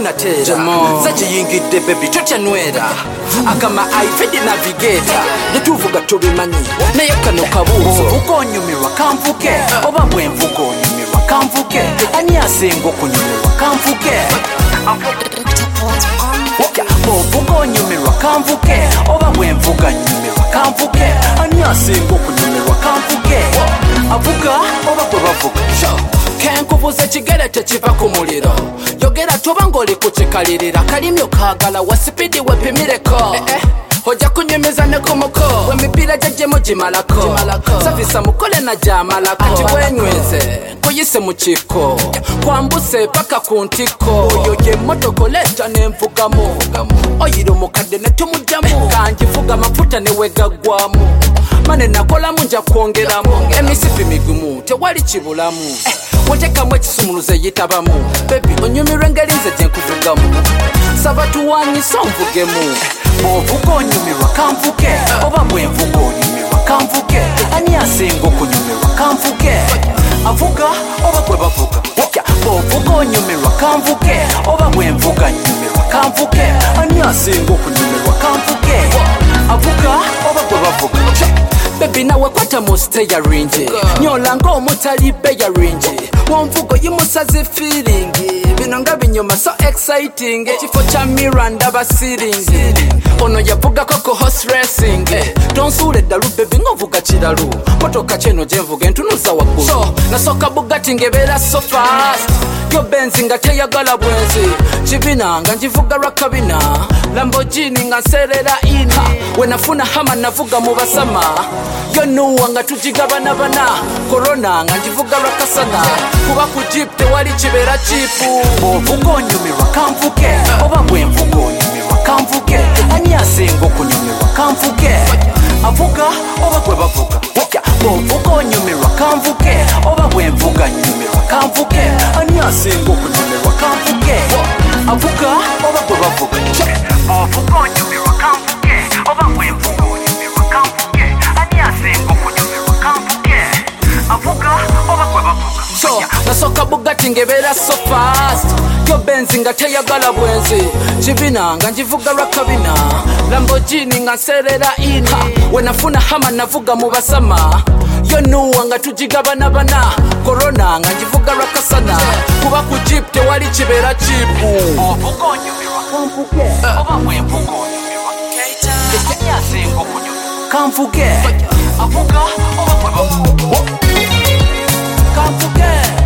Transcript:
tunatera zakiyingidde baby totyanwera agama ipad navigator netuvuga tubimanyi naye kano kabuuzo ukonyumirwa kanvuke oba bwenvuga onyumirwa kanvuke ani asinga okunyumirwa kanvuke ovuga onyumirwa kanvuke oba bwenvuga nyumirwa kanvuke ani asinga okunyumirwa kanvuke avuga oba gwe bavuga kenkubuza ekigere tekiva ku muliro yogera toba ng'oli kukikalirira kalimyo kaagala wa sipidi wepimireko ojja kunyumiza ne ku muko wemipiira gyajjemu gimalako savisa mukole na gyamalako ati wenyweze kuyise mu kiko kwambuse paka ku ntiko oyo gye emmotoka oleeta n'envugamu oyira omukadde ne tumugjamu kangivuga amafuta ne wegaggwamu mane nakolamu nja kwongeramu emisipi migumu tewali kibulamu wotekamu ekisumuluzo eyitabamu bebi onyumirwa engeri nze gye nkuvugamu saba tuwanyisa onvugemu bw'ovuga onyumirwa kanvuke oba bwenvuga onyumirwa kanvuke ani asinga okunyumirwa kanvuke avuga oba gwe bavuga bw'ovuga onyumirwa kanvuke oba bwenvuga nyumirwa kanvuke ani asinga okunyumirwa kanvuke avuga oba gwe bavuga bebi nawe kwata mu steyaringi nyola ng'omutali beyaringi wonvugo yimusazi feelingi bino nga binyuma so exciting ekifo kya miranda basiringi ono yavugako ku horse racing tonsuula eddalu bebi ng'ovuga kiralu motoka kyeno gyenvuga entunuza waggulu so nasooka bugatti ng'ebeera so fast yo benzi nga teyagala bwenzi kibina nga ngivuga lwakabina lambogini nga nserera ini wenafuna hama navuga mu basama yo nuwa nga tugigabanabana korona nga ngivuga lwakasana kuba ku jeep tewali kibeera chipu ovuga onyumirwa kanvuke oba bwenvuga onyumirwa kanvuke ani asinga okunyumirwa kanvuke avuga oba gwe bavuga ovuga onyumirwa kanvuke oba bwenvuga nyumirwa kanvuke ani asinga okunyumirwa kanvuke avuga oba gwe bavuga ovuga onyumirwa kanvuke oba bwenvuga onyumirwa kanvuke ani asinga okunyumirwa kanvuke avuga oba gwe bavuga so nasooka bugatti ng'ebeera so fast yo benzi nga teyagala bwenzi kibina nga ngivuga lwakabina lambogini nga nserera ini wenafuna hama navuga mu basama yo nuwa nga tugigabanabana korona nga ngivuga lwakasana kuba ku jeep tewali kibeera chipu ovuga onyumirwa kanvuke oba bwenvuga onyumirwa ani asinga okunyumirwa kanvuke avuga oba gwe bavuga kanvuke